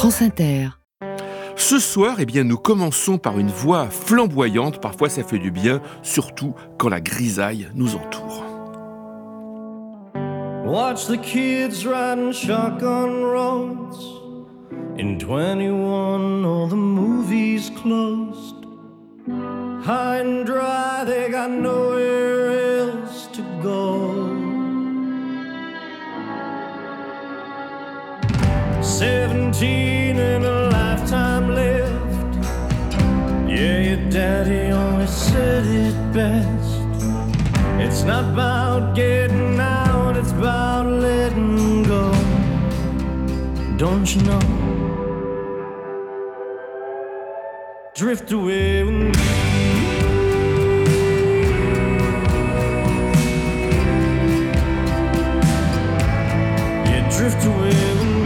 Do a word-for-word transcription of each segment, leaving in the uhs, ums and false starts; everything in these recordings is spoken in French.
France Inter. Ce soir, eh bien, nous commençons par une voix flamboyante. Parfois, ça fait du bien, surtout quand la grisaille nous entoure. Watch the kids riding shotgun roads. In twenty-one, all the movies closed. High and dry, they got nowhere else to go. Seventeen and a lifetime left. Yeah, your daddy always said it best. It's not about getting out, it's about letting go. Don't you know? Drift away with me. Yeah, drift away with me.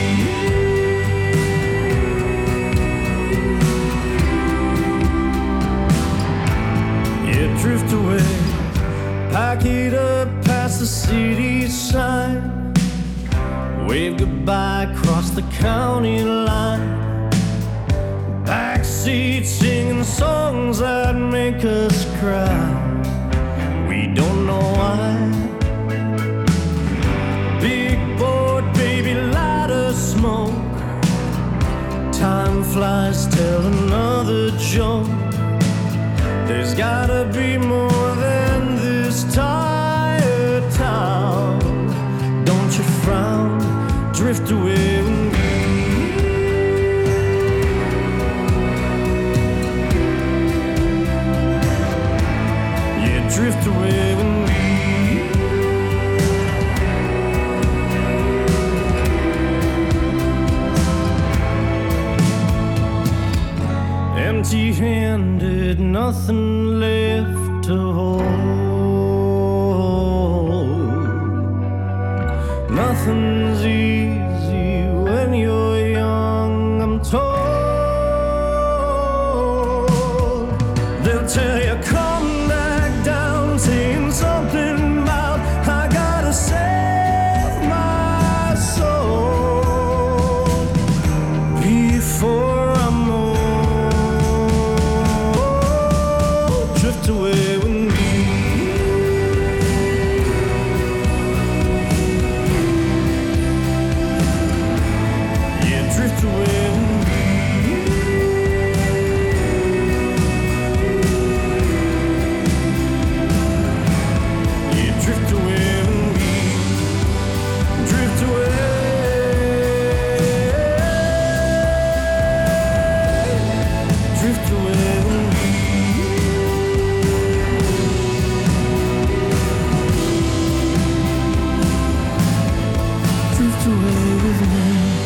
Yeah, drift away. Pack it up past the city sign. Wave goodbye across the county line. Backseat singing songs that make us cry. We don't know why. Big board, baby, light a smoke. Time flies, tell another joke. There's gotta be more than this tired town. Don't you frown, drift away with me. Yeah, drift away with me. Empty-handed, nothing left to hold. Nothing's easy when you're young, I'm told. They'll tell you come back down, saying something about I gotta save my soul before I'm old. Drift away with me. Yeah, drift away with me. Yeah, drift away with me. Drift away. Drift away with me. Drift away with me.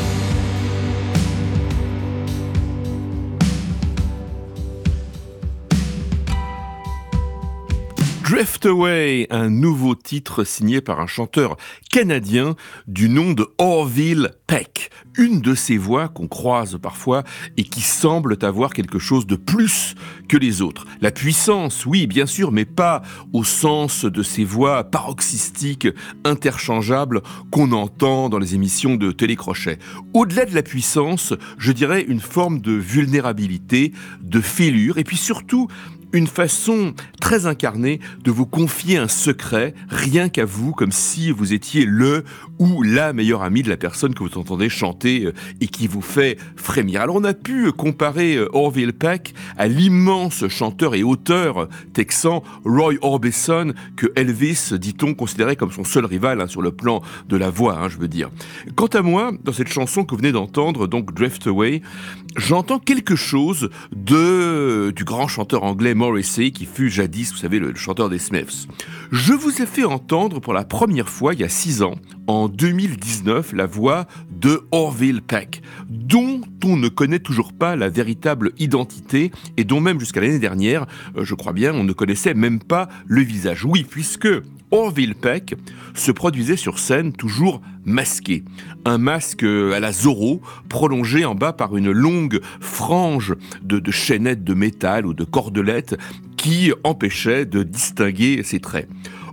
Drift Away, un nouveau titre signé par un chanteur canadien du nom de Orville Peck. Une de ces voix qu'on croise parfois et qui semblent avoir quelque chose de plus que les autres. La puissance, oui, bien sûr, mais pas au sens de ces voix paroxystiques, interchangeables qu'on entend dans les émissions de télécrochet. Au-delà de la puissance, je dirais une forme de vulnérabilité, de fêlure, et puis surtout une façon très incarnée de vous confier un secret, rien qu'à vous, comme si vous étiez le ou la meilleure amie de la personne que vous entendez chanter et qui vous fait frémir. Alors on a pu comparer Orville Peck à l'immense chanteur et auteur texan Roy Orbison, que Elvis, dit-on, considérait comme son seul rival hein, sur le plan de la voix, hein, je veux dire. Quant à moi, dans cette chanson que vous venez d'entendre, donc Drift Away, j'entends quelque chose de, du grand chanteur anglais Morrissey, qui fut jadis, vous savez, le, le chanteur des Smiths. Je vous ai fait entendre pour la première fois, il y a six ans, en deux mille dix-neuf, la voix de Orville Peck, dont on ne connaît toujours pas la véritable identité, et dont même jusqu'à l'année dernière, euh, je crois bien, on ne connaissait même pas le visage. Oui, puisque Orville Peck se produisait sur scène toujours masqué. Un masque à la Zorro, prolongé en bas par une longue frange de, de chaînettes de métal ou de cordelettes qui empêchait de distinguer ses traits.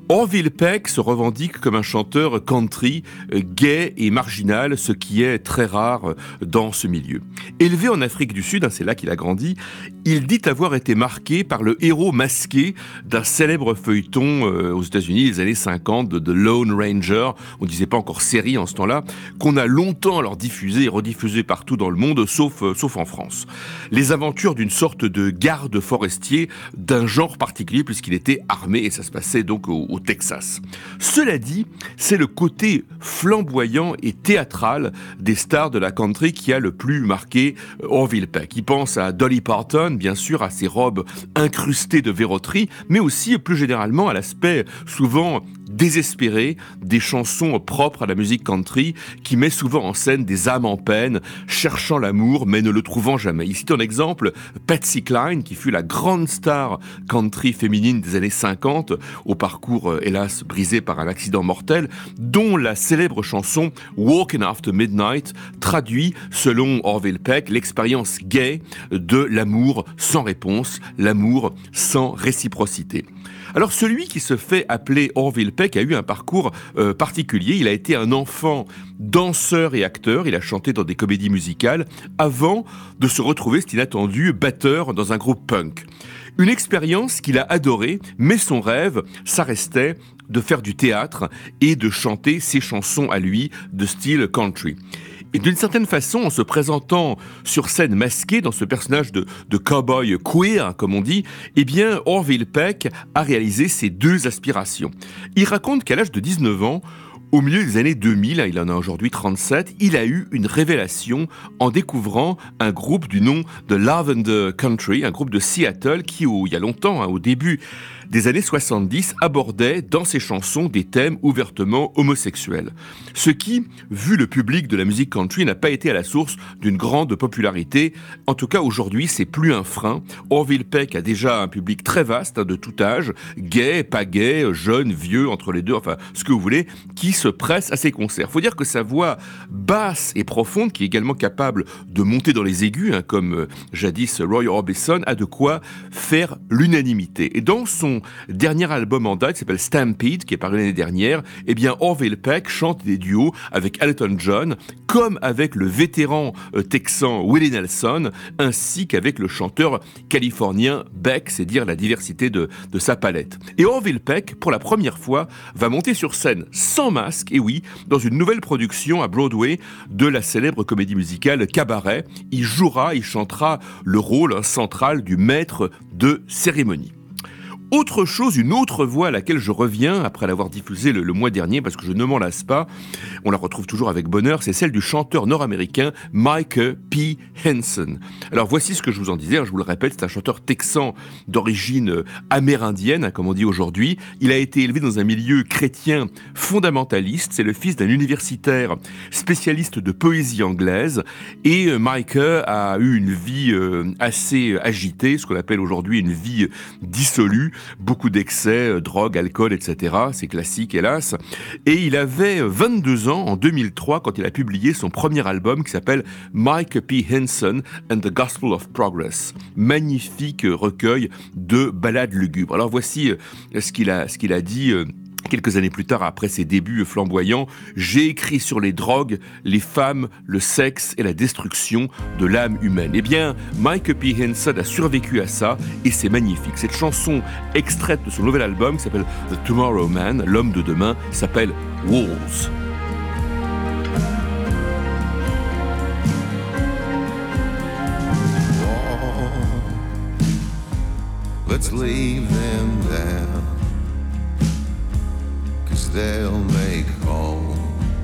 Orville Peck se revendique comme un chanteur country, euh, gay et marginal, ce qui est très rare euh, dans ce milieu. Élevé en Afrique du Sud, hein, c'est là qu'il a grandi, il dit avoir été marqué par le héros masqué d'un célèbre feuilleton euh, aux États-Unis des années cinquante, de The Lone Ranger, on ne disait pas encore série en ce temps-là, qu'on a longtemps alors diffusé et rediffusé partout dans le monde, sauf, euh, sauf en France. Les aventures d'une sorte de garde forestier d'un genre particulier, puisqu'il était armé, et ça se passait donc au, au Texas. Cela dit, c'est le côté flamboyant et théâtral des stars de la country qui a le plus marqué Orville Peck. Il pense à Dolly Parton, bien sûr, à ses robes incrustées de verroterie, mais aussi plus généralement à l'aspect souvent désespéré des chansons propres à la musique country qui met souvent en scène des âmes en peine, cherchant l'amour mais ne le trouvant jamais. Ici un exemple, Patsy Cline, qui fut la grande star country féminine des années cinquante, au parcours hélas brisé par un accident mortel, dont la célèbre chanson Walking After Midnight traduit, selon Orville Peck, l'expérience gay de l'amour sans réponse, l'amour sans réciprocité. Alors celui qui se fait appeler Orville Peck a eu un parcours euh, particulier. Il a été un enfant danseur et acteur. Il a chanté dans des comédies musicales avant de se retrouver, c'est inattendu, batteur dans un groupe punk. Une expérience qu'il a adorée, mais son rêve, ça restait de faire du théâtre et de chanter ses chansons à lui de style country. Et d'une certaine façon, en se présentant sur scène masqué dans ce personnage de, de cow-boy queer, comme on dit, eh bien, Orville Peck a réalisé ses deux aspirations. Il raconte qu'à l'âge de dix-neuf ans, au milieu des années deux mille, il en a aujourd'hui trente-sept, il a eu une révélation en découvrant un groupe du nom de Lavender Country, un groupe de Seattle qui, il y a longtemps, hein, au début des années soixante-dix, abordait dans ses chansons des thèmes ouvertement homosexuels. Ce qui, vu le public de la musique country, n'a pas été à la source d'une grande popularité. En tout cas, aujourd'hui, c'est plus un frein. Orville Peck a déjà un public très vaste, hein, de tout âge, gay, pas gay, jeune, vieux, entre les deux, enfin, ce que vous voulez, qui se presse à ses concerts. Faut dire que sa voix basse et profonde, qui est également capable de monter dans les aigus, hein, comme euh, jadis Roy Orbison, a de quoi faire l'unanimité. Et dans son dernier album en date, qui s'appelle Stampede, qui est paru l'année dernière, eh bien Orville Peck chante des duos avec Elton John, comme avec le vétéran euh, texan Willie Nelson, ainsi qu'avec le chanteur californien Beck, c'est dire la diversité de, de sa palette. Et Orville Peck, pour la première fois, va monter sur scène sans masque, et oui, dans une nouvelle production à Broadway de la célèbre comédie musicale Cabaret. Il jouera, il chantera le rôle hein, central du maître de cérémonie. Autre chose, une autre voix à laquelle je reviens après l'avoir diffusée le, le mois dernier, parce que je ne m'en lasse pas, on la retrouve toujours avec bonheur, c'est celle du chanteur nord-américain Mike P. Henson. Alors voici ce que je vous en disais, je vous le répète, c'est un chanteur texan d'origine amérindienne, comme on dit aujourd'hui. Il a été élevé dans un milieu chrétien fondamentaliste, c'est le fils d'un universitaire spécialiste de poésie anglaise, et Mike a eu une vie assez agitée, ce qu'on appelle aujourd'hui une vie dissolue, beaucoup d'excès, euh, drogue, alcool, et cetera. C'est classique, hélas. Et il avait vingt-deux ans en deux mille trois quand il a publié son premier album qui s'appelle Mike P. Henson and the Gospel of Progress. Magnifique recueil de ballades lugubres. Alors voici euh, ce qu'il a, ce qu'il a dit... Euh, Quelques années plus tard, après ses débuts flamboyants, j'ai écrit sur les drogues, les femmes, le sexe et la destruction de l'âme humaine. Eh bien, Mike P. Henson a survécu à ça et c'est magnifique. Cette chanson extraite de son nouvel album qui s'appelle The Tomorrow Man, l'homme de demain, s'appelle Walls. Let's leave them down. They'll make home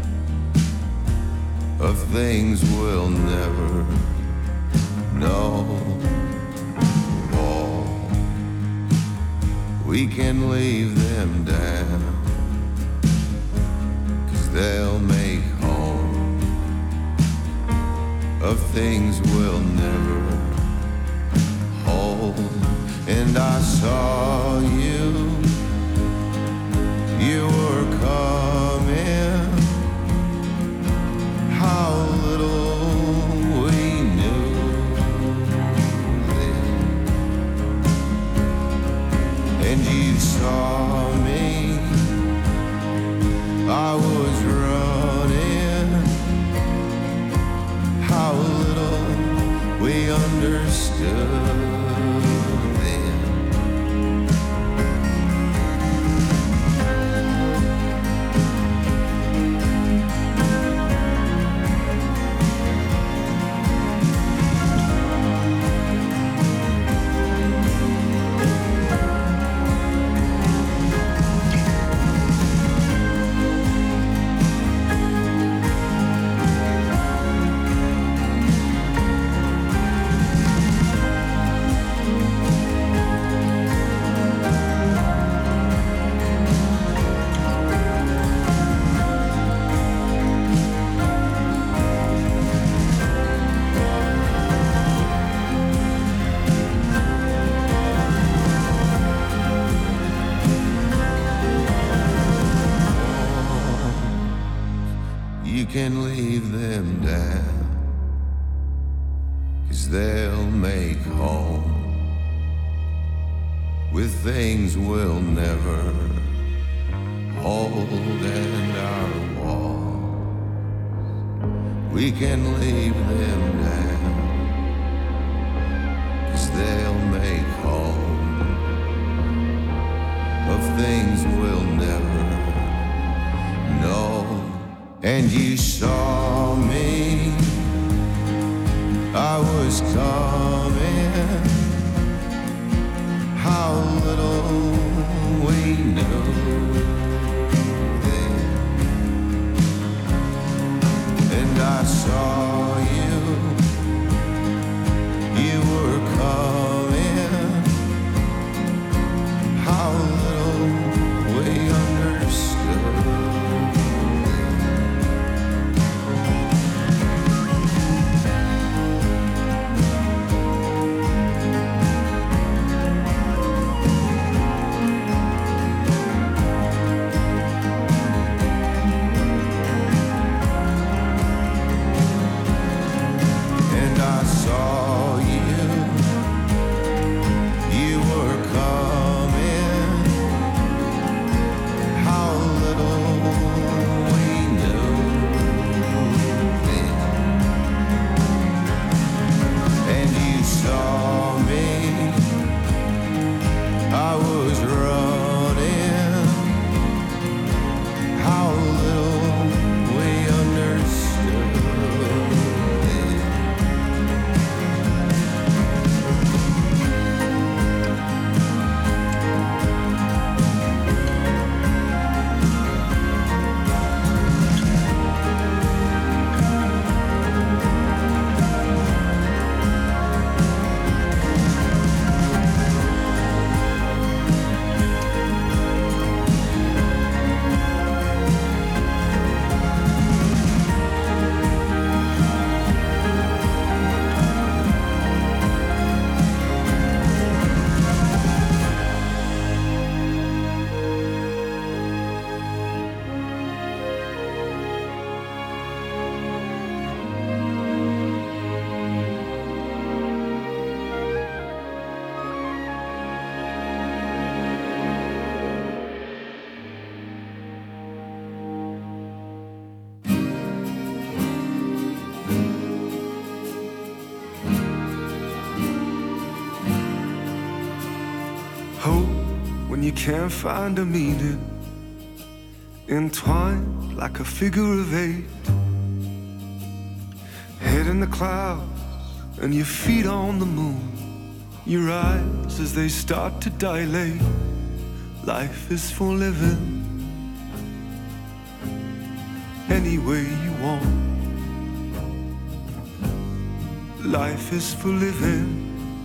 of things we'll never know. Oh, we can leave them down, 'cause they'll make home of things we'll never hold. And I saw you, you were coming, how little we knew then. And you saw me understood then. You can leave them down, 'cause they'll make home with things we'll never hold and our walls. We can leave them down, 'cause they'll make home of things we'll never know. And you saw me, I was coming, how little we knew then. And I saw you, you were coming, how little we understood. You can't find a meaning, entwined like a figure of eight, head in the clouds and your feet on the moon, your eyes as they start to dilate. Life is for living any way you want. Life is for living,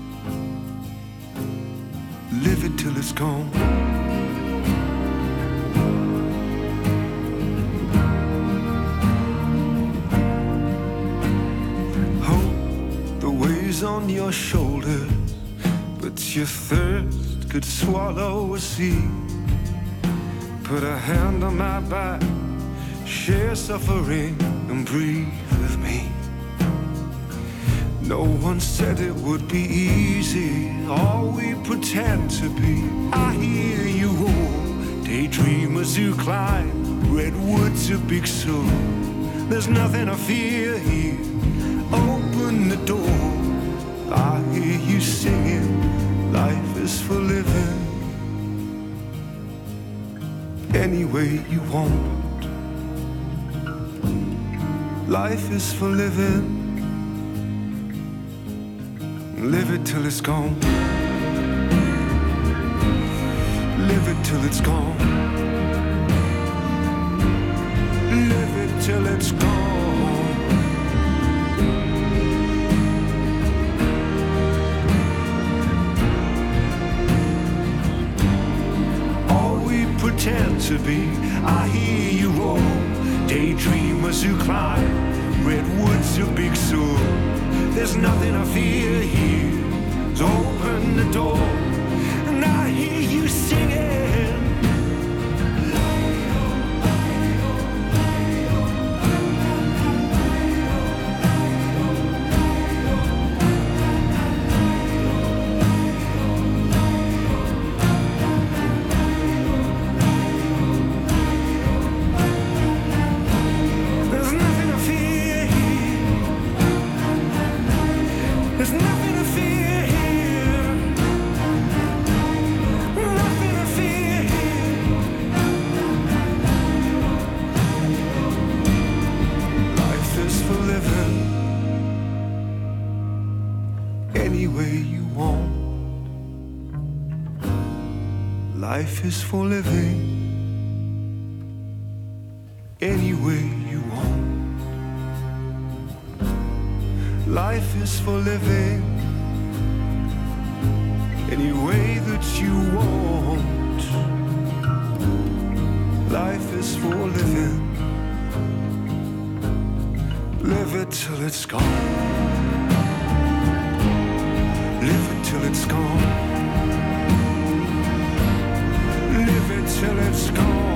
live it till it's gone. Hope the weight's on your shoulders, but your thirst could swallow a sea. Put a hand on my back, share suffering and breathe with me. No one said it would be easy, all we pretend to be. I hear you roar, daydreamers who climb redwoods of Big Sur. There's nothing I fear here, open the door. any way you want. Life is for living. Live it till it's gone. Live it till it's gone. Live it till it's gone. All we pretend to be, I hear you roll. Daydreamers who climb redwoods, your big soul. There's nothing I fear here. So open the door, and I hear you singing. Life is for living any way you want. Life is for living any way that you want. Life is for living. Live it till it's gone. Live it till it's gone. Live it till it's gone.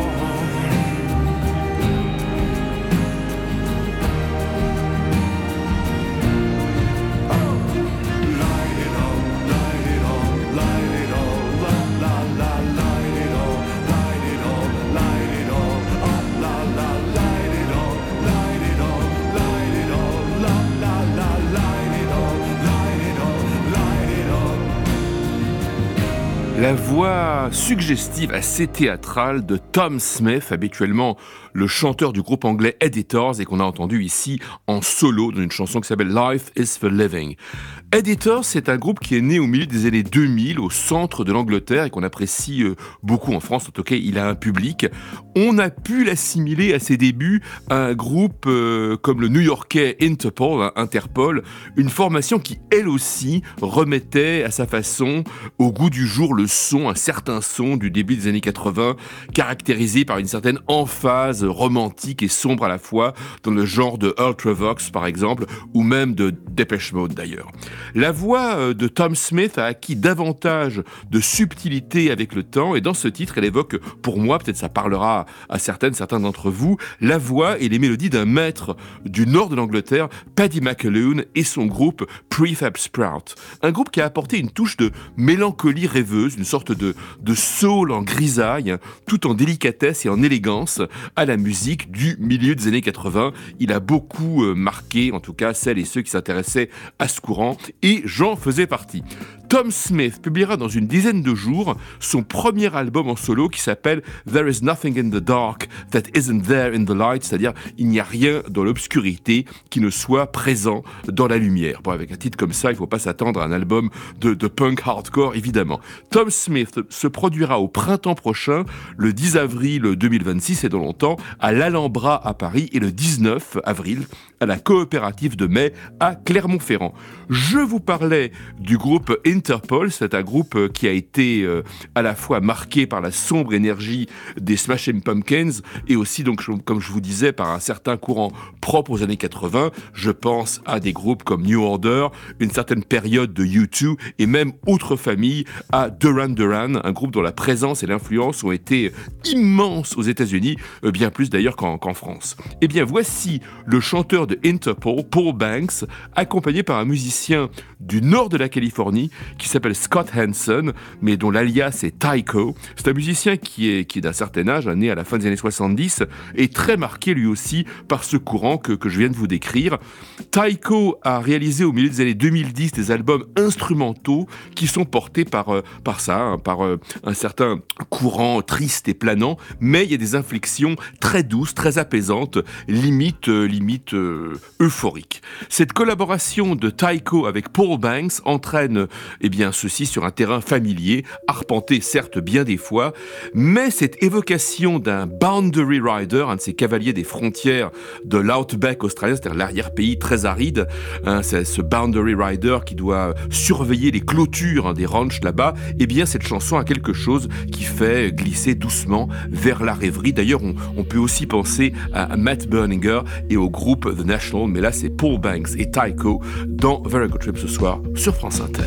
Oh, light it all, light it all, light it all, la la la, light it all, light it all, light it all, oh la la, light it all, light it all, light it all, la la la, light it all, light it all, light it all. La voix suggestive, assez théâtrale de Tom Smith, habituellement le chanteur du groupe anglais Editors et qu'on a entendu ici en solo dans une chanson qui s'appelle Life is for Living. Editors, c'est un groupe qui est né au milieu des années deux mille au centre de l'Angleterre et qu'on apprécie beaucoup en France. En tout cas, il a un public. On a pu l'assimiler à ses débuts à un groupe euh, comme le New-Yorkais Interpol, hein, Interpol, une formation qui, elle aussi, remettait à sa façon au goût du jour le son, un certain son du début des années quatre-vingts, caractérisé par une certaine emphase romantique et sombre à la fois, dans le genre de Ultravox par exemple, ou même de Depeche Mode d'ailleurs. La voix de Tom Smith a acquis davantage de subtilité avec le temps, et dans ce titre, elle évoque, pour moi, peut-être ça parlera à certaines, certains d'entre vous, la voix et les mélodies d'un maître du nord de l'Angleterre, Paddy McAloon, et son groupe Prefab Sprout. Un groupe qui a apporté une touche de mélancolie rêveuse, une sorte de, de soul en grisaille, tout en délicatesse et en élégance, à la musique du milieu des années quatre-vingts. Il a beaucoup marqué, en tout cas, celles et ceux qui s'intéressaient à ce courant, et j'en faisais partie. Tom Smith publiera dans une dizaine de jours son premier album en solo qui s'appelle There is nothing in the dark that isn't there in the light, c'est-à-dire il n'y a rien dans l'obscurité qui ne soit présent dans la lumière. Bon, avec un titre comme ça, il ne faut pas s'attendre à un album de, de punk hardcore, évidemment. Tom Smith se produira au printemps prochain, le dix avril deux mille vingt-six, c'est dans longtemps, à l'Alhambra à Paris, et le dix-neuf avril à la Coopérative de Mai à Clermont-Ferrand. Je vous parlais du groupe Interpol, c'est un groupe qui a été euh, à la fois marqué par la sombre énergie des Smashing Pumpkins et aussi, donc, comme je vous disais, par un certain courant propre aux années quatre-vingts. Je pense à des groupes comme New Order, une certaine période de U deux et même autre famille, à Duran Duran, un groupe dont la présence et l'influence ont été immenses aux États-Unis, bien plus d'ailleurs qu'en, qu'en France. Eh bien, voici le chanteur de Interpol, Paul Banks, accompagné par un musicien du nord de la Californie qui s'appelle Scott Hanson, mais dont l'alias est Tycho. C'est un musicien qui est, qui est d'un certain âge, né à la fin des années soixante-dix, et très marqué lui aussi par ce courant que, que je viens de vous décrire. Tycho a réalisé au milieu des années deux mille dix des albums instrumentaux qui sont portés par, euh, par ça, hein, par euh, un certain courant triste et planant, mais il y a des inflexions très douces, très apaisantes, limite, euh, limite euh, euphoriques. Cette collaboration de Tycho avec Paul Banks entraîne eh bien, ceci sur un terrain familier, arpenté certes bien des fois, mais cette évocation d'un boundary rider, un de ces cavaliers des frontières de l'outback australien, c'est-à-dire l'arrière-pays très aride, hein, c'est ce boundary rider qui doit surveiller les clôtures hein, des ranchs là-bas, eh bien cette chanson a quelque chose qui fait glisser doucement vers la rêverie. D'ailleurs, on, on peut aussi penser à, à Matt Berninger et au groupe The National, mais là c'est Paul Banks et Tycho dans Very Good Trip ce soir sur France Inter.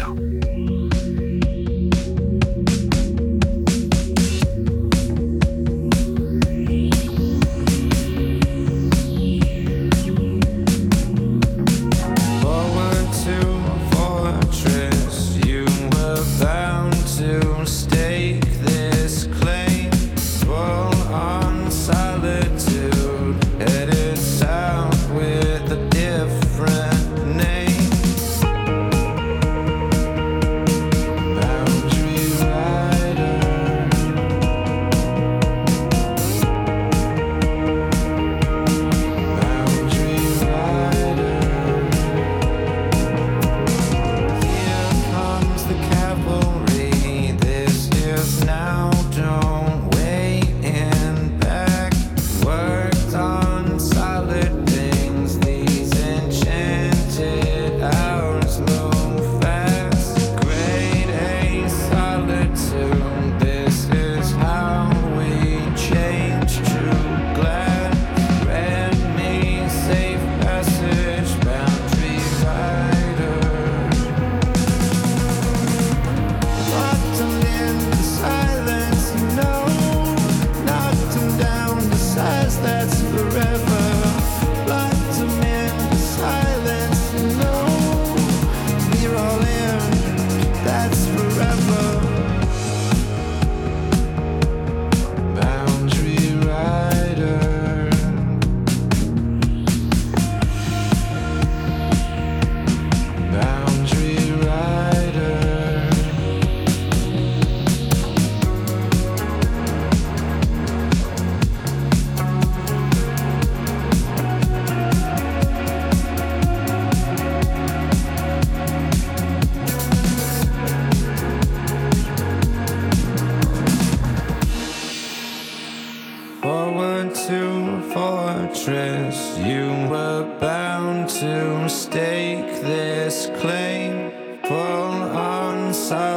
fortress, you were bound to stake this claim. Full on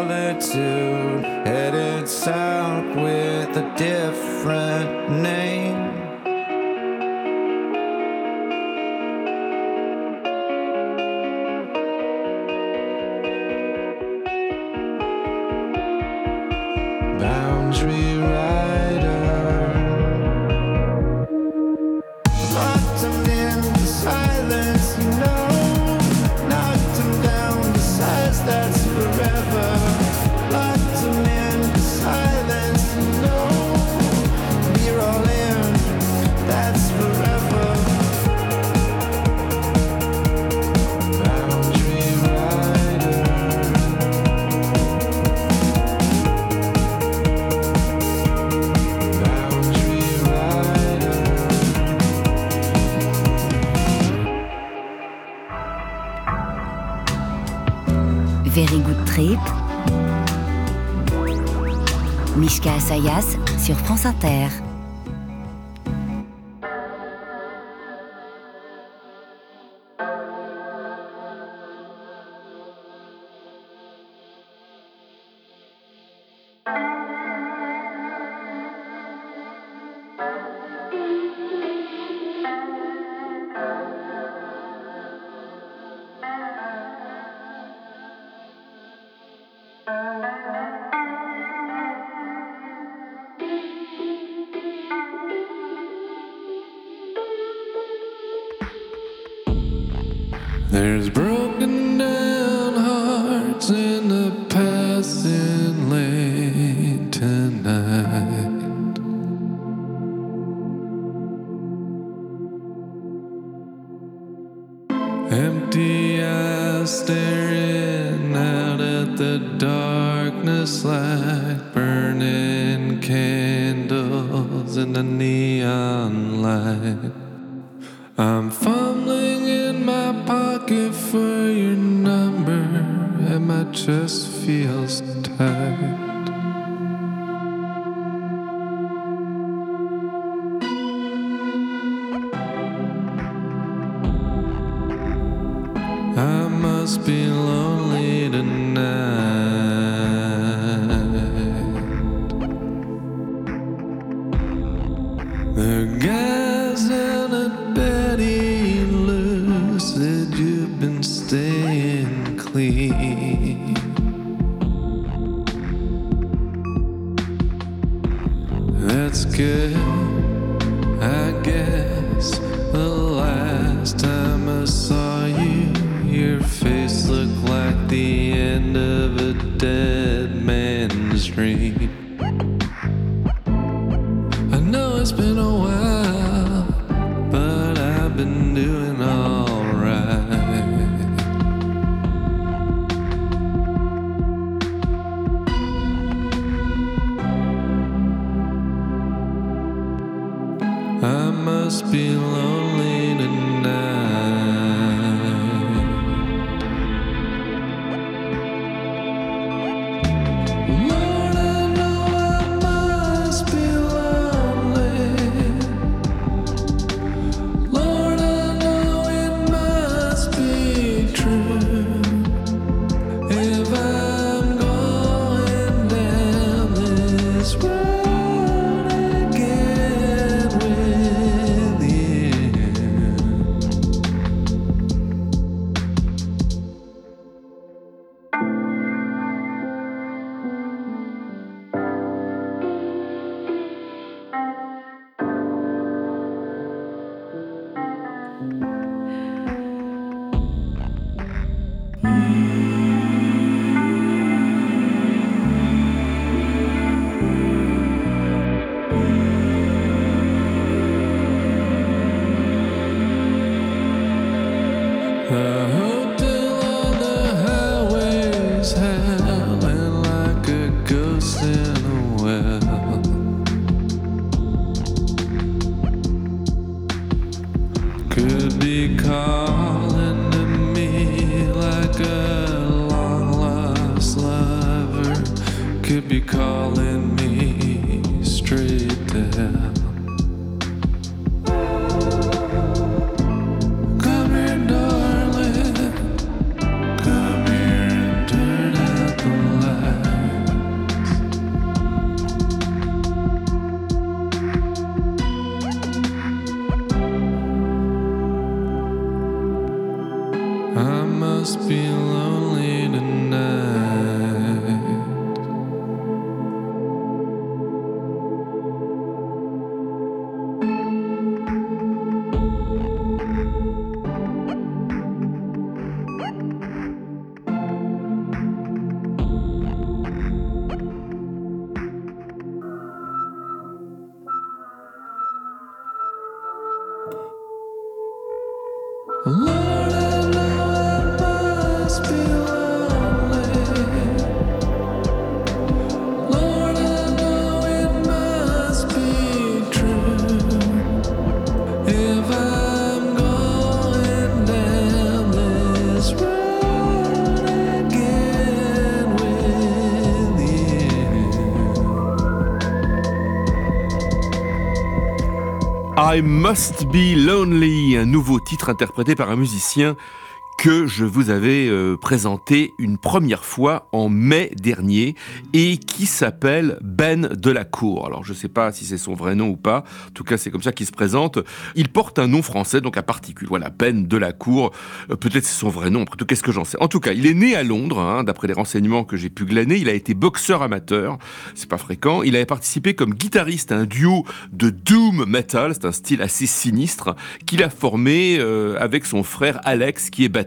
solitude, headed south with a different name. Boundary rider, locked him in the silence, you know, knocked him down to size, that's forever. Locked him in the silence, you know, we're all in, that's forever. Boundary rider, Very Good Trip, Mishka Asayas sur France Inter. there's broken down hearts in the staring out at the darkness like burning candles in the neon light. I'm fumbling in my pocket for your number, and my chest feels tight. I must be lonely tonight. The guys down at Betty Lou said you've been staying clean. That's good, I guess. The last time I saw you, your face looked like the end of a dead man's dream. I know it's been a while, but I've been doing alright. I must be lonely tonight. Lord, I know I must be lonely. Lord, I know it must be true. If I'm going down this road again with you. The hotel on the highway's howling like a ghost in a well. Could be calling to me like a long lost lover. Could be calling me straight to hell. Come here, darling. Come here and turn out the lights. I must be lonely tonight. Lord, I know I must be lonely. Lord, I know it must be true. If I'm going down this road again with you. I Must Be Lonely, un nouveau titre interprété par un musicien que je vous avais euh, présenté une première fois en mai dernier et qui s'appelle Ben Delacour. Alors je ne sais pas si c'est son vrai nom ou pas, en tout cas c'est comme ça qu'il se présente. Il porte un nom français, donc à particule. Voilà, Ben Delacour, euh, peut-être c'est son vrai nom, après tout qu'est-ce que j'en sais. En tout cas, il est né à Londres, hein, d'après les renseignements que j'ai pu glaner. Il a été boxeur amateur, c'est pas fréquent. Il avait participé comme guitariste à un duo de doom metal, c'est un style assez sinistre, qu'il a formé euh, avec son frère Alex qui est batteur.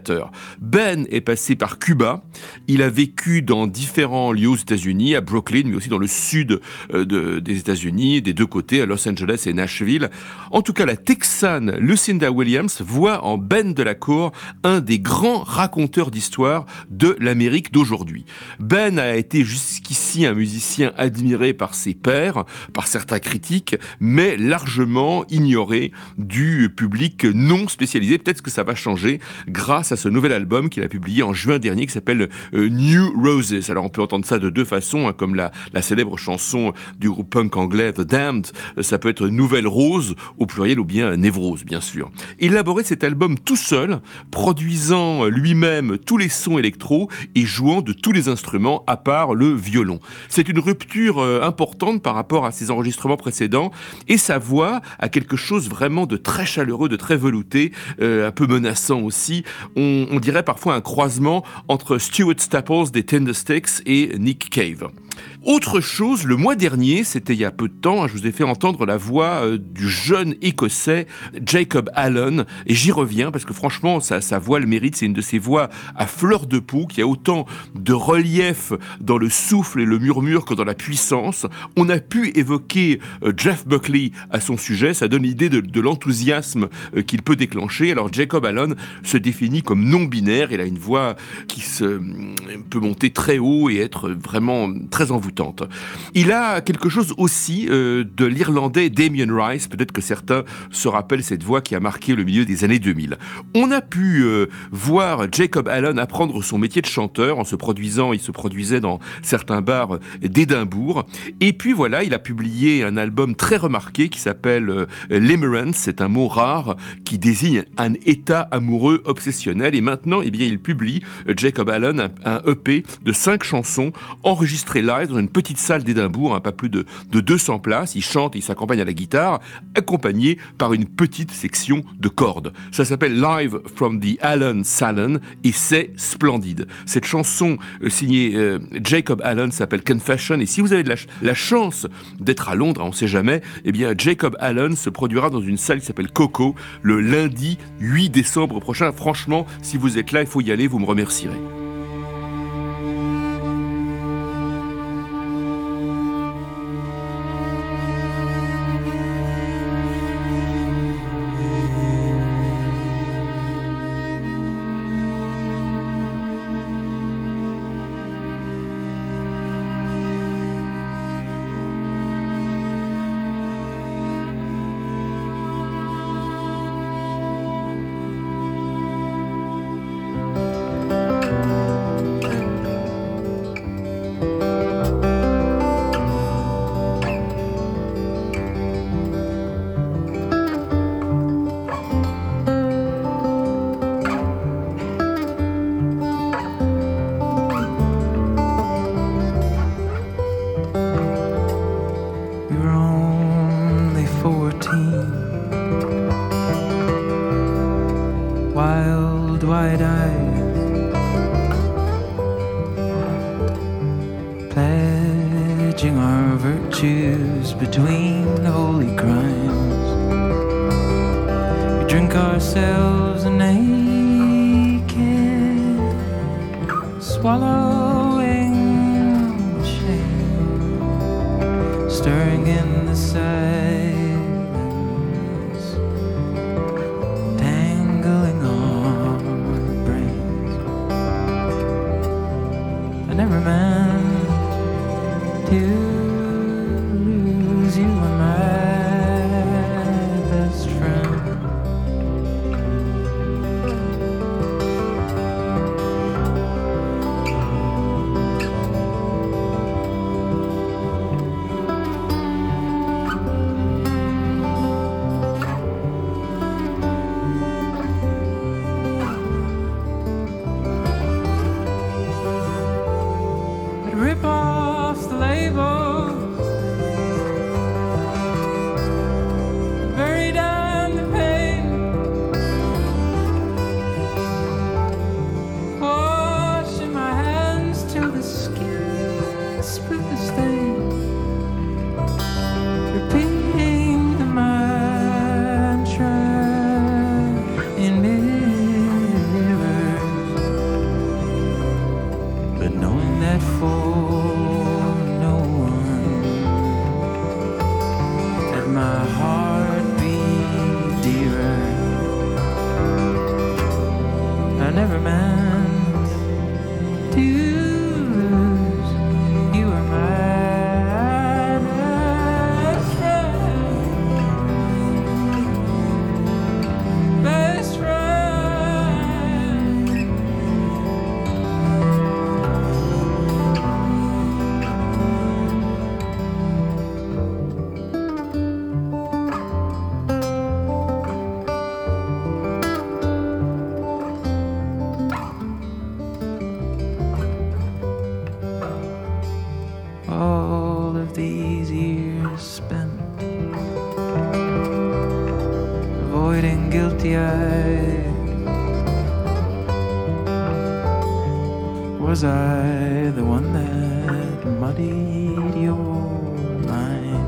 créateur. Ben est passé par Cuba. Il a vécu dans différents lieux aux États-Unis, à Brooklyn, mais aussi dans le sud euh, de, des États-Unis, des deux côtés, à Los Angeles et Nashville. En tout cas, la Texane Lucinda Williams voit en Ben Delacour un des grands raconteurs d'histoire de l'Amérique d'aujourd'hui. Ben a été jusqu'ici un musicien admiré par ses pairs, par certains critiques, mais largement ignoré du public non spécialisé. Peut-être que ça va changer grâce à ce nouvel album qu'il a publié en juin dernier qui s'appelle euh, New Roses. Alors on peut entendre ça de deux façons, hein, comme la, la célèbre chanson du groupe punk anglais The Damned. Ça peut être Nouvelle Rose au pluriel ou bien Névrose, bien sûr. Il a élaboré cet album tout seul, produisant lui-même tous les sons électro et jouant de tous les instruments à part le violon. C'est une rupture euh, importante par rapport à ses enregistrements précédents et sa voix a quelque chose vraiment de très chaleureux, de très velouté, euh, un peu menaçant aussi. On, on dirait parfois un croisement entre Stuart Staples des Tender Sticks et Nick Cave. Autre chose, le mois dernier, c'était il y a peu de temps, je vous ai fait entendre la voix euh, du jeune écossais Jacob Allen, et j'y reviens parce que franchement, sa, sa voix le mérite, c'est une de ces voix à fleur de peau, qui a autant de relief dans le souffle et le murmure que dans la puissance. On a pu évoquer euh, Jeff Buckley à son sujet, ça donne l'idée de, de l'enthousiasme euh, qu'il peut déclencher. Alors Jacob Allen se définit comme non-binaire, il a une voix qui se, euh, peut monter très haut et être vraiment très envoûtante. Il a quelque chose aussi euh, de l'Irlandais Damien Rice, peut-être que certains se rappellent cette voix qui a marqué le milieu des années deux mille. On a pu euh, voir Jacob Allen apprendre son métier de chanteur en se produisant, il se produisait dans certains bars d'Édimbourg, et puis voilà, il a publié un album très remarqué qui s'appelle euh, Limerence, c'est un mot rare qui désigne un état amoureux obsessionnel, et maintenant, eh bien, il publie, euh, Jacob Allen, un, un E P de cinq chansons enregistrées live dans une petite salle d'Édimbourg, hein, pas plus de, de deux cents places. Il chante, il s'accompagne à la guitare, accompagné par une petite section de cordes. Ça s'appelle Live from the Allen Salon et c'est splendide. Cette chanson euh, signée euh, Jacob Allen s'appelle Confession, et si vous avez de la, ch- la chance d'être à Londres, on ne sait jamais, eh bien Jacob Allen se produira dans une salle qui s'appelle Coco le lundi huit décembre prochain. Franchement, si vous êtes là, il faut y aller, vous me remercierez. Pledging our virtues between holy crimes, we drink ourselves naked, swallowing shame, stirring in the silence, tangling our brains. I never meant to lose you, were my best friend. but knowing that for no one that my heart beat dearer, I never meant to lose. You were my best friend, best friend. All of these years spent avoiding guilty eyes, was I the one that muddied your mind?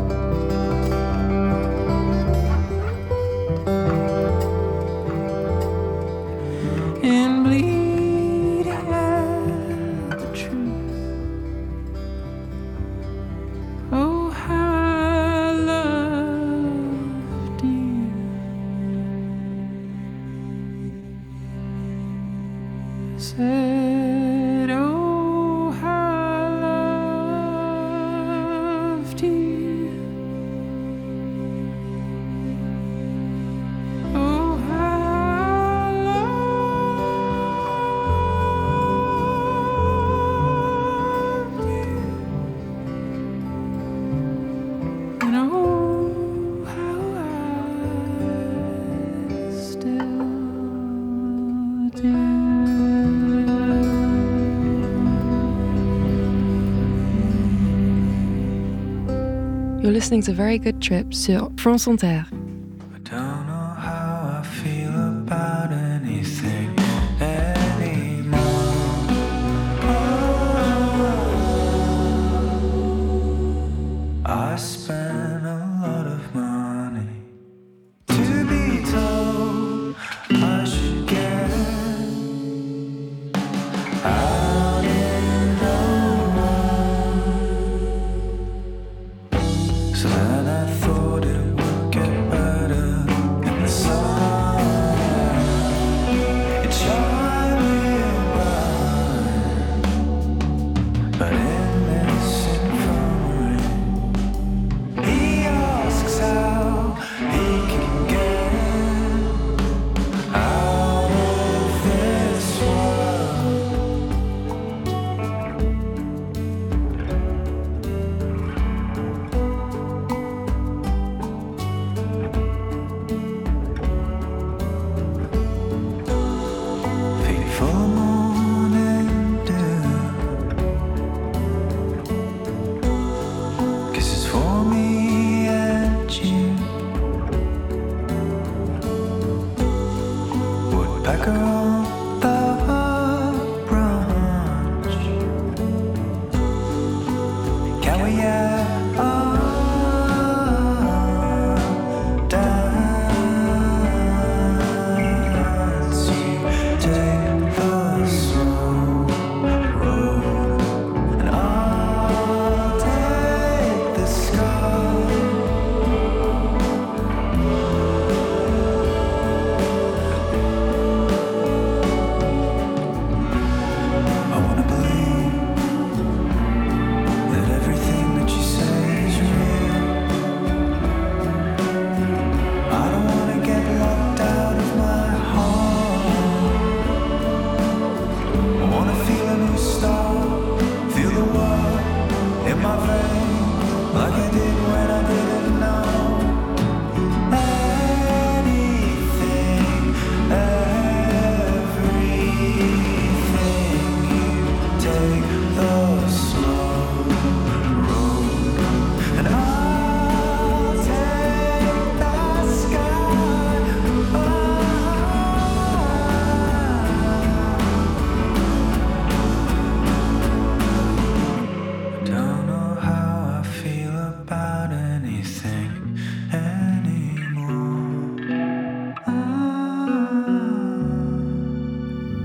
And bleeding at the truth. Oh, how I loved you. I said, oh, how I loved you. Oh, how I loved you. And oh, how I still do. You're listening to Very Good Trip sur France Inter. I don't know how I feel about anything anymore. I spent a lot of money to be told I should get out in the world. So then I thought it would get better.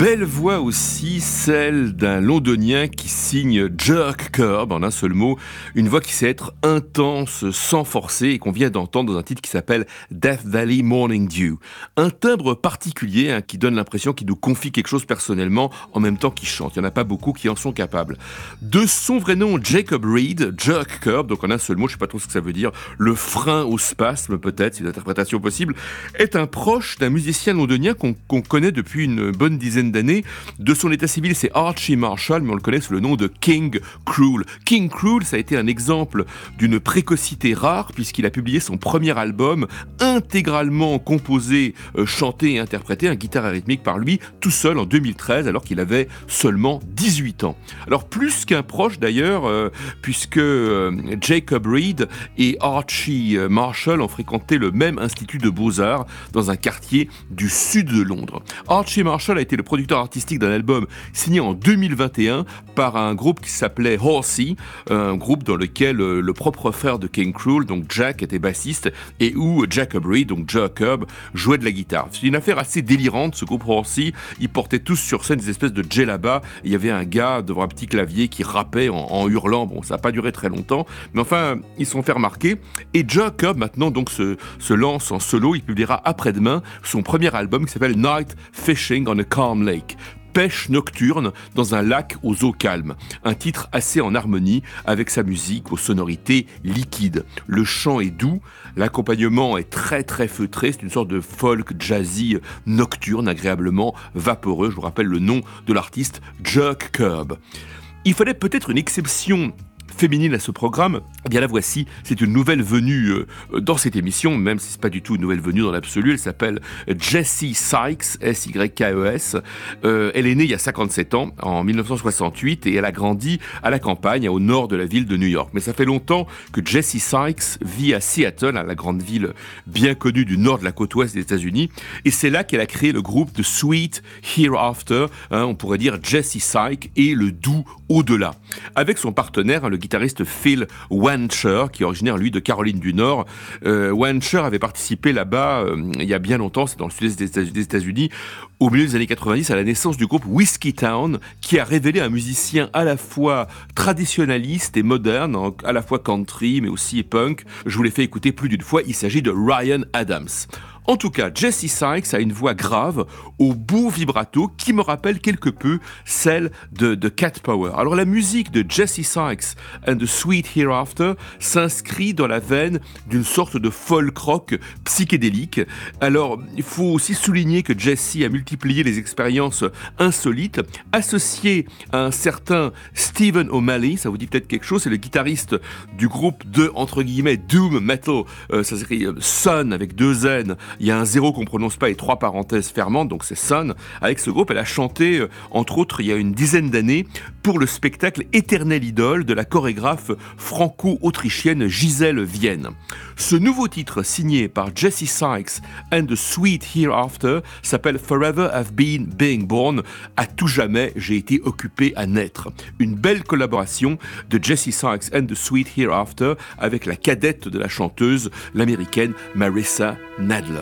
Belle voix aussi, celle d'un londonien qui signe Jerk Curb, en un seul mot, une voix qui sait être intense sans forcer et qu'on vient d'entendre dans un titre qui s'appelle Death Valley Morning Dew. Un timbre particulier hein, qui donne l'impression qu'il nous confie quelque chose personnellement en même temps qu'il chante. Il n'y en a pas beaucoup qui en sont capables. De son vrai nom, Jacob Reed, Jerk Curb, donc en un seul mot, je ne sais pas trop ce que ça veut dire, le frein au spasme peut-être, c'est une interprétation possible, est un proche d'un musicien londonien qu'on, qu'on connaît depuis une bonne dizaine d'années. De son état civil, c'est Archie Marshall, mais on le connaît sous le nom de King Krule. King Krule, ça a été un exemple d'une précocité rare, puisqu'il a publié son premier album intégralement composé, euh, chanté et interprété, un guitare rythmique par lui, tout seul en deux mille treize, alors qu'il avait seulement dix-huit ans. Alors plus qu'un proche d'ailleurs, euh, puisque euh, Jacob Reed et Archie Marshall ont fréquenté le même institut de beaux-arts dans un quartier du sud de Londres. Archie Marshall a été le producteur artistique d'un album signé en deux mille vingt et un par un groupe qui s'appelait Horsey, un groupe dans lequel le propre frère de King Krule, donc Jack, était bassiste et où Jacob Reed, donc Jacob, jouait de la guitare. C'est une affaire assez délirante, ce groupe Horsey. Ils portaient tous sur scène des espèces de djellaba. Il y avait un gars devant un petit clavier qui rappait en, en hurlant. Bon, ça n'a pas duré très longtemps, mais enfin, ils se sont fait remarquer. Et Jacob, maintenant, donc, se, se lance en solo. Il publiera après-demain son premier album qui s'appelle Night Fishing on a Calm Lake. Pêche nocturne dans un lac aux eaux calmes. Un titre assez en harmonie avec sa musique aux sonorités liquides. Le chant est doux, l'accompagnement est très très feutré, c'est une sorte de folk jazzy nocturne agréablement vaporeux. Je vous rappelle le nom de l'artiste, Jerk Curb. Il fallait peut-être une exception féminine à ce programme, eh bien la voici, c'est une nouvelle venue euh, dans cette émission, même si c'est pas du tout une nouvelle venue dans l'absolu. Elle s'appelle Jessie Sykes, S Y K E S. Euh, elle est née il y a cinquante-sept ans, en dix-neuf cent soixante-huit, et elle a grandi à la campagne, au nord de la ville de New York. Mais ça fait longtemps que Jessie Sykes vit à Seattle, la grande ville bien connue du nord de la côte ouest des États-Unis, et c'est là qu'elle a créé le groupe The Sweet Hereafter, hein, on pourrait dire Jessie Sykes et le doux au-delà. Avec son partenaire, hein, le guitariste Phil Wancher, qui est originaire, lui, de Caroline du Nord. Euh, Wancher avait participé là-bas, euh, il y a bien longtemps, c'est dans le sud-est des États-Unis, au milieu des années quatre-vingt-dix, à la naissance du groupe Whiskey Town, qui a révélé un musicien à la fois traditionnaliste et moderne, à la fois country, mais aussi punk. Je vous l'ai fait écouter plus d'une fois, il s'agit de Ryan Adams. En tout cas, Jessie Sykes a une voix grave, au beau vibrato, qui me rappelle quelque peu celle de, de Cat Power. Alors la musique de Jessie Sykes and the Sweet Hereafter s'inscrit dans la veine d'une sorte de folk rock psychédélique. Alors, il faut aussi souligner que Jessie a multiplié les expériences insolites, associées à un certain Stephen O'Malley, ça vous dit peut-être quelque chose, c'est le guitariste du groupe de, entre guillemets, doom metal, euh, ça s'écrit euh, Sun avec deux N. Il y a un zéro qu'on prononce pas et trois parenthèses fermantes, donc c'est Sun. Avec ce groupe, elle a chanté, euh, entre autres, il y a une dizaine d'années, pour le spectacle Éternelle Idole de la chorégraphe franco-autrichienne Gisèle Vienne. Ce nouveau titre, signé par Jessie Sykes and the Sweet Hereafter, s'appelle Forever I've Been Being Born. À tout jamais, j'ai été occupé à naître. Une belle collaboration de Jessie Sykes and the Sweet Hereafter avec la cadette de la chanteuse, l'américaine Marissa Nadler.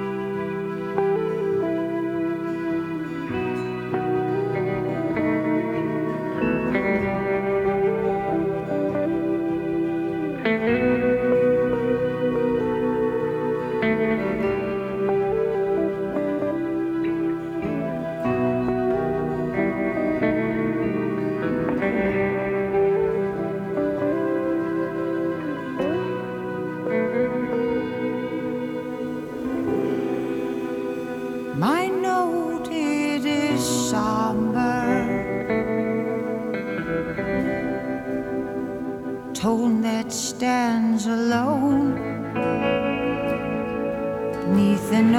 My note, it is somber, tone that stands alone beneath an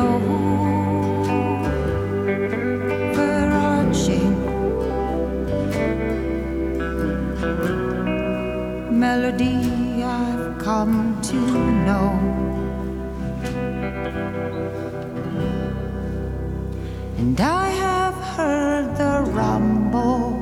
overarching melody I've come to know. And I have heard the rumble,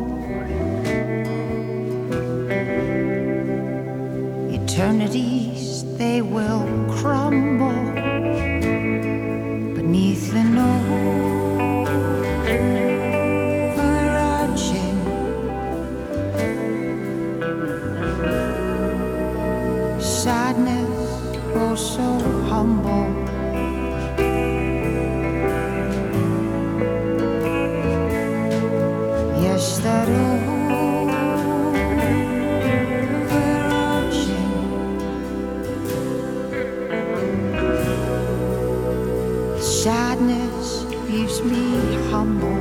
eternities they will crumble beneath an It's that overarching sadness leaves me humble.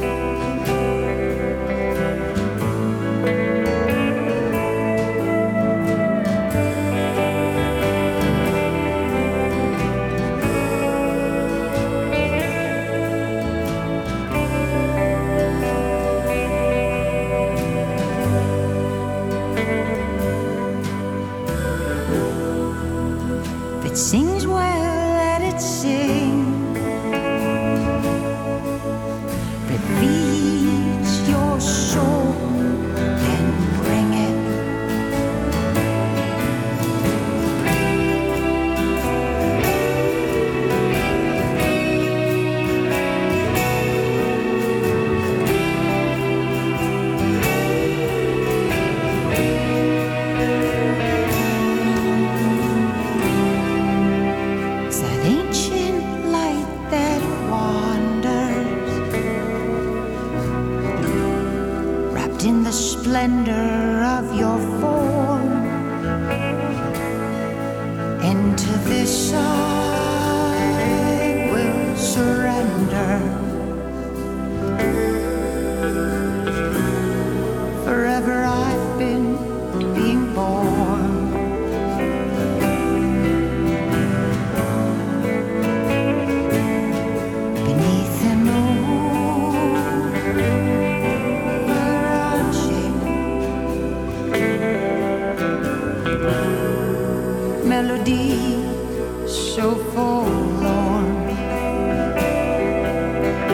If it sings well, let it sing. If it feeds your soul, then bring it. It's that ancient light that wanders, wrapped in the splendor of your form. Into this I will surrender. Forever I've been being born. Beneath an overarching melody so forlorn.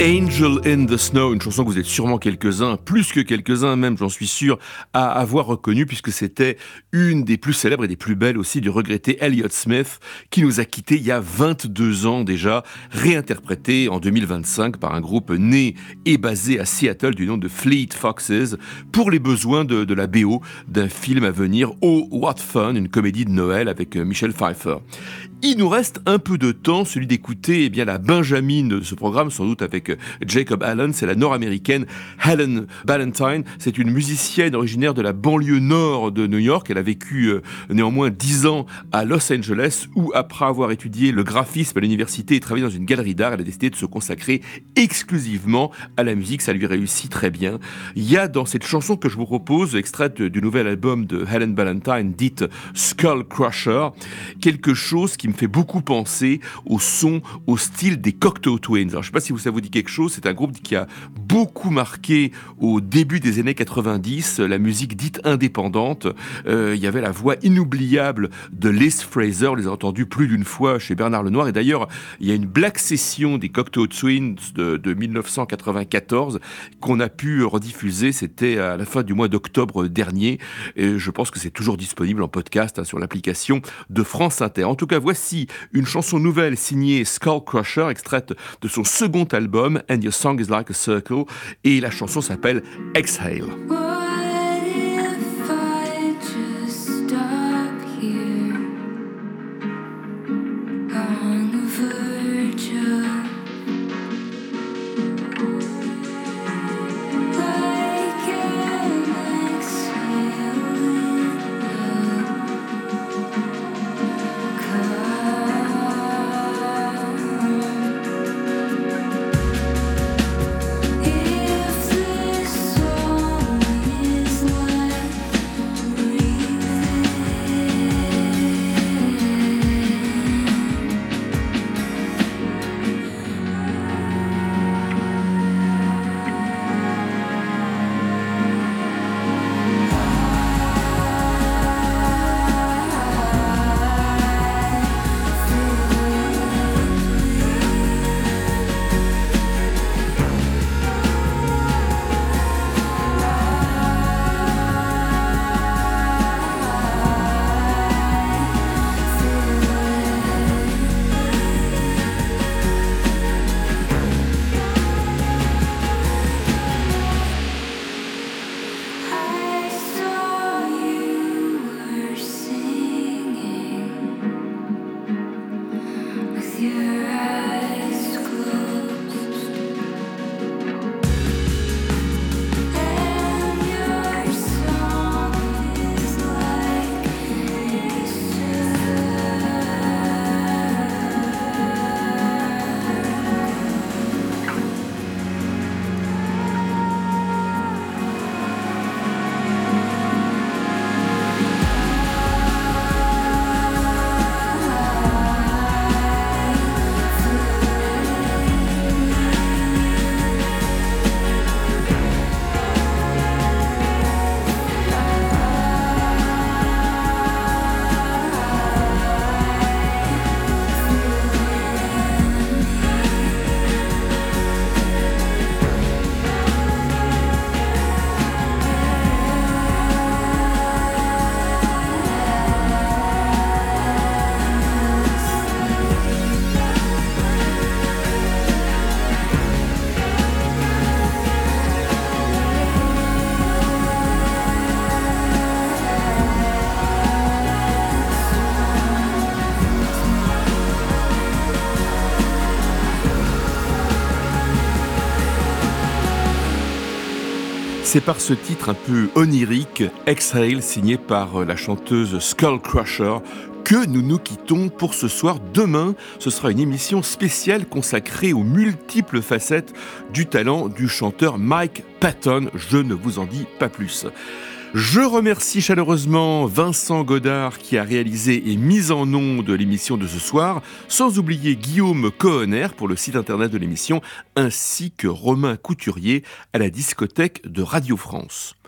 Angel in the Snow, une chanson que vous êtes sûrement quelques-uns, plus que quelques-uns même, j'en suis sûr, à avoir reconnu, puisque c'était une des plus célèbres et des plus belles aussi du regretté Elliott Smith, qui nous a quittés il y a vingt-deux ans déjà, réinterprétée en deux mille vingt-cinq par un groupe né et basé à Seattle du nom de Fleet Foxes, pour les besoins de, de la B O d'un film à venir, Oh What Fun, une comédie de Noël avec Michelle Pfeiffer. Il nous reste un peu de temps, celui d'écouter eh bien la Benjamine de ce programme, sans doute avec Jacob Allen, c'est la nord-américaine Helen Ballantyne. C'est une musicienne originaire de la banlieue nord de New York. Elle a vécu euh, néanmoins dix ans à Los Angeles, où après avoir étudié le graphisme à l'université et travaillé dans une galerie d'art, elle a décidé de se consacrer exclusivement à la musique. Ça lui réussit très bien. Il y a dans cette chanson que je vous propose, extraite du nouvel album de Helen Ballantyne, dite Skull Crusher, quelque chose qui me fait beaucoup penser au son, au style des Cocteau Twins. Alors, je ne sais pas si ça vous dit quelque chose, c'est un groupe qui a beaucoup marqué au début des années quatre-vingt-dix la musique dite indépendante. Euh, il y avait la voix inoubliable de Liz Fraser, on les a entendus plus d'une fois chez Bernard Lenoir, et d'ailleurs il y a une Black Session des Cocteau Twins de, de dix-neuf cent quatre-vingt-quatorze qu'on a pu rediffuser, c'était à la fin du mois d'octobre dernier, et je pense que c'est toujours disponible en podcast hein, sur l'application de France Inter. En tout cas, voici une chanson nouvelle signée Skull Crusher, extraite de son second album And Your Song Is Like a Circle, et la chanson s'appelle Exhale. C'est par ce titre un peu onirique, Exhale, signé par la chanteuse Skull Crusher, que nous nous quittons pour ce soir. Demain, ce sera une émission spéciale consacrée aux multiples facettes du talent du chanteur Mike Patton. Je ne vous en dis pas plus. Je remercie chaleureusement Vincent Godard qui a réalisé et mis en onde l'émission de ce soir, sans oublier Guillaume Cohenner pour le site internet de l'émission, ainsi que Romain Couturier à la discothèque de Radio France.